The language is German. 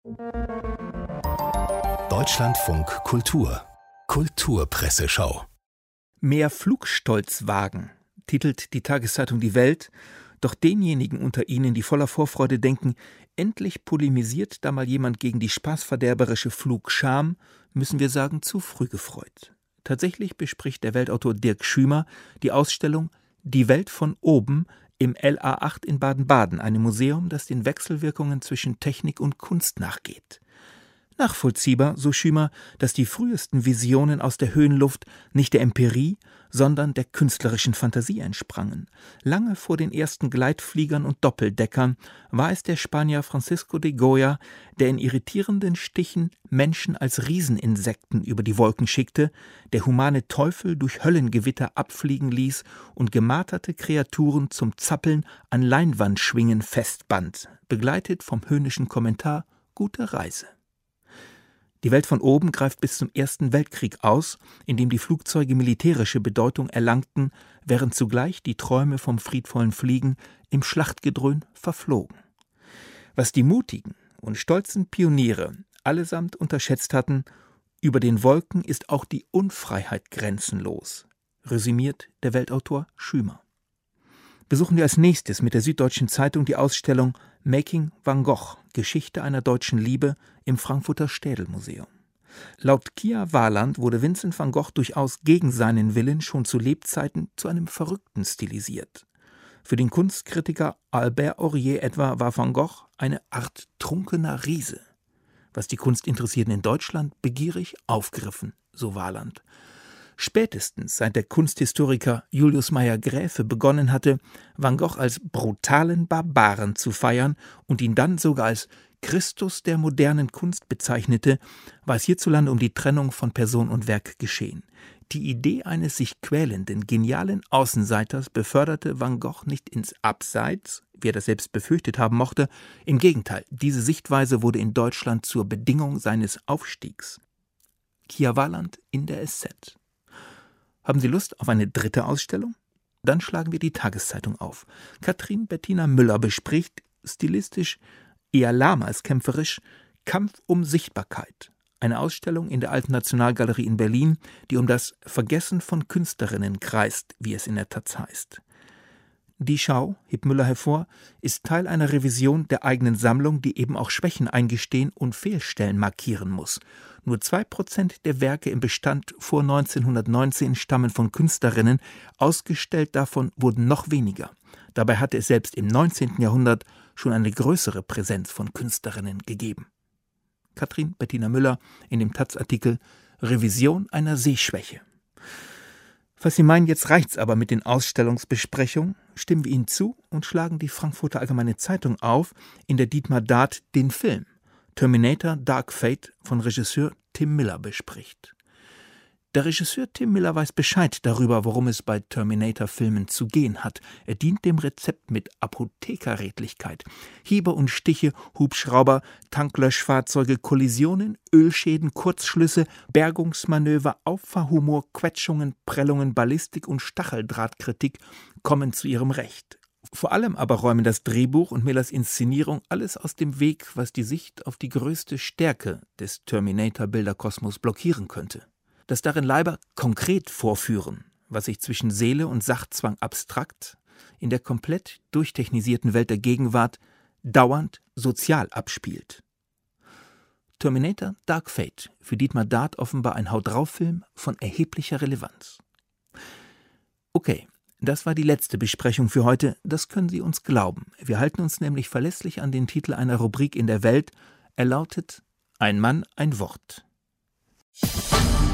Deutschlandfunk Kultur Kulturpresseschau. Mehr Flugstolzwagen, titelt die Tageszeitung Die Welt, doch denjenigen unter Ihnen, die voller Vorfreude denken, endlich polemisiert da mal jemand gegen die spaßverderberische Flugscham, müssen wir sagen, zu früh gefreut. Tatsächlich bespricht der Weltautor Dirk Schümer die Ausstellung Die Welt von oben im LA8 in Baden-Baden, einem Museum, das den Wechselwirkungen zwischen Technik und Kunst nachgeht. Nachvollziehbar, so Schümer, dass die frühesten Visionen aus der Höhenluft nicht der Empirie, sondern der künstlerischen Fantasie entsprangen. Lange vor den ersten Gleitfliegern und Doppeldeckern war es der Spanier Francisco de Goya, der in irritierenden Stichen Menschen als Rieseninsekten über die Wolken schickte, der humane Teufel durch Höllengewitter abfliegen ließ und gemarterte Kreaturen zum Zappeln an Leinwandschwingen festband, begleitet vom höhnischen Kommentar »Gute Reise«. Die Welt von oben greift bis zum Ersten Weltkrieg aus, in dem die Flugzeuge militärische Bedeutung erlangten, während zugleich die Träume vom friedvollen Fliegen im Schlachtgedröhn verflogen. Was die mutigen und stolzen Pioniere allesamt unterschätzt hatten: über den Wolken ist auch die Unfreiheit grenzenlos, resümiert der Weltautor Schümer. Besuchen wir als nächstes mit der Süddeutschen Zeitung die Ausstellung Making Van Gogh – Geschichte einer deutschen Liebe im Frankfurter Städelmuseum. Laut Kia Waland wurde Vincent van Gogh durchaus gegen seinen Willen schon zu Lebzeiten zu einem Verrückten stilisiert. Für den Kunstkritiker Albert Aurier etwa war Van Gogh eine Art trunkener Riese. Was die Kunstinteressierten in Deutschland begierig aufgriffen, so Waland. Spätestens seit der Kunsthistoriker Julius Meyer-Graefe begonnen hatte, Van Gogh als brutalen Barbaren zu feiern und ihn dann sogar als Christus der modernen Kunst bezeichnete, war es hierzulande um die Trennung von Person und Werk geschehen. Die Idee eines sich quälenden, genialen Außenseiters beförderte Van Gogh nicht ins Abseits, wie er das selbst befürchtet haben mochte. Im Gegenteil, diese Sichtweise wurde in Deutschland zur Bedingung seines Aufstiegs. Kia Waland in der SZ. Haben Sie Lust auf eine dritte Ausstellung? Dann schlagen wir die Tageszeitung auf. Katrin Bettina Müller bespricht, stilistisch eher lahm als kämpferisch, Kampf um Sichtbarkeit. Eine Ausstellung in der Alten Nationalgalerie in Berlin, die um das Vergessen von Künstlerinnen kreist, wie es in der Taz heißt. Die Schau, hebt Müller hervor, ist Teil einer Revision der eigenen Sammlung, die eben auch Schwächen eingestehen und Fehlstellen markieren muss. Nur 2% der Werke im Bestand vor 1919 stammen von Künstlerinnen, ausgestellt davon wurden noch weniger. Dabei hatte es selbst im 19. Jahrhundert schon eine größere Präsenz von Künstlerinnen gegeben. Katrin Bettina Müller in dem Taz-Artikel »Revision einer Sehschwäche«. Falls Sie meinen, jetzt reicht's aber mit den Ausstellungsbesprechungen, stimmen wir Ihnen zu und schlagen die Frankfurter Allgemeine Zeitung auf, in der Dietmar Dart den Film Terminator Dark Fate von Regisseur Tim Miller bespricht. Der Regisseur Tim Miller weiß Bescheid darüber, worum es bei Terminator-Filmen zu gehen hat. Er dient dem Rezept mit Apothekerredlichkeit. Hiebe und Stiche, Hubschrauber, Tanklöschfahrzeuge, Kollisionen, Ölschäden, Kurzschlüsse, Bergungsmanöver, Auffahrhumor, Quetschungen, Prellungen, Ballistik und Stacheldrahtkritik kommen zu ihrem Recht. Vor allem aber räumen das Drehbuch und Millers Inszenierung alles aus dem Weg, was die Sicht auf die größte Stärke des Terminator-Bilderkosmos blockieren könnte. Das darin Leiber konkret vorführen, was sich zwischen Seele und Sachzwang abstrakt, in der komplett durchtechnisierten Welt der Gegenwart dauernd sozial abspielt. Terminator Dark Fate, für Dietmar Dart offenbar ein Haut-drauf-Film von erheblicher Relevanz. Okay, das war die letzte Besprechung für heute, das können Sie uns glauben. Wir halten uns nämlich verlässlich an den Titel einer Rubrik in der Welt. Er lautet »Ein Mann, ein Wort«.